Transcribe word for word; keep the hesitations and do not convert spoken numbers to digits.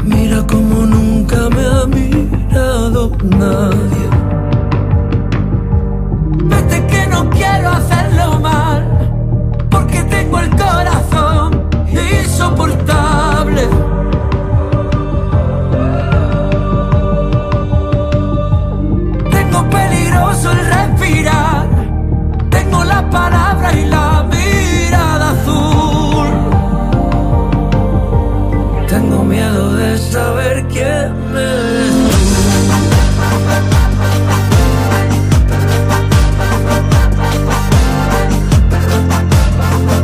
Mira como nunca me ha mirado nadie. Vete que no quiero hacerlo mal, porque tengo el corazón insoportable. Tengo peligroso el respirar, tengo las palabras y la mirada azul. Tengo miedo de saber quién me